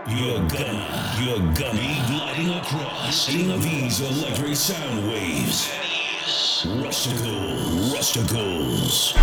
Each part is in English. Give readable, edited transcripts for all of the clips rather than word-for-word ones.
You're gonna be gliding across these electric sound waves. Rusticles.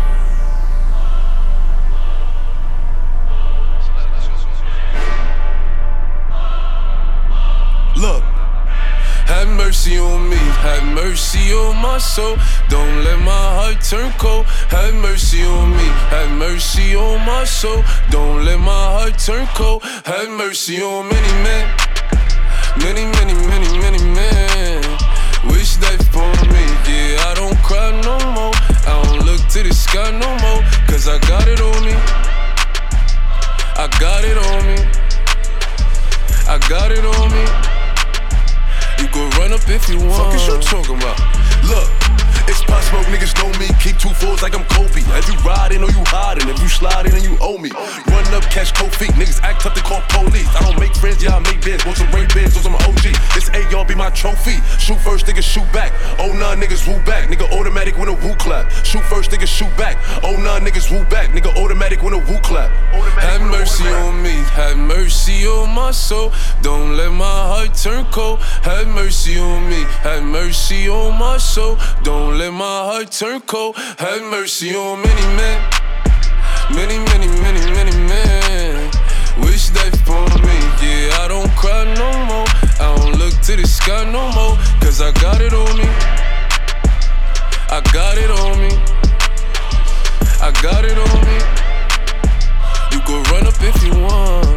Look, have mercy on me, have mercy on my soul. Don't let my heart turn cold. Have mercy on me, have mercy on my soul. Don't let my heart turn cold. Have mercy on many men, many men. Wish that upon me, yeah, I don't cry no more. I don't look to the sky no more, cause I got it on me. I got it on me. I got it on me. You can run up if you want. Fuck is you talking about? Look, it's Pop Smoke, niggas know me. Keep 2 fours like I'm Kobe. If you riding or you hiding, if you sliding and you owe me. Run up, catch cold feet. Niggas act tough to call police. I don't make friends, yeah, I make bands. Want some Ray Bans, want some OG. This AR be my trophy. Shoot first, niggas shoot back. Oh nah, niggas woo back. Nigga automatic when a woo clap. Shoot first, niggas shoot back. Oh nah, niggas woo back. Nigga automatic when a woo clap. Have mercy on me, have mercy on my soul. Don't let my heart turn cold. Have mercy on me, have mercy on my soul. Don't let my heart turn cold. Have mercy on many men, many men. Wish that upon me, yeah, I don't cry no more. I don't look to the sky no more, cause I got it on me. I got it on me. I got it on me. You can run up if you want.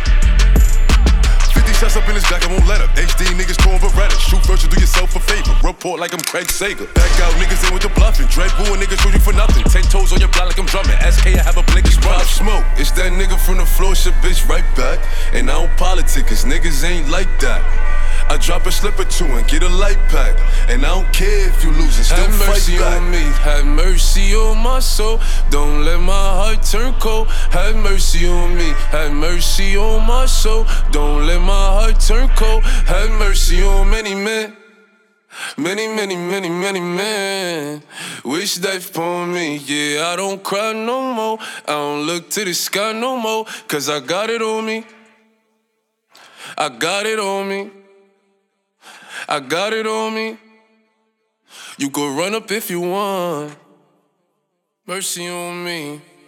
50 shots up in his back, I won't let up. HD niggas throwing Beretta. Shoot first and do yourself a favor. Report like I'm Craig Sager. Back out niggas in with the bluffing. Dread Bull and niggas shoot you for nothing. 10 toes on your block like I'm drumming. SK, I have a blick, it's Pop Smoke. It's that nigga from the floor, shit bitch right back. And I don't politic, cause niggas ain't like that. I drop a slip or two and get a light pack. And I don't care if you lose and still have mercy fight back. on me, have mercy on my soul. Don't let my heart turn cold. Have mercy on me, have mercy on my soul. Don't let my heart turn cold. Have mercy on many men, many men. Wish that upon me, yeah, I don't cry no more. I don't look to the sky no more, cause I got it on me. I got it on me. I got it on me. You can run up if you want. Mercy on me.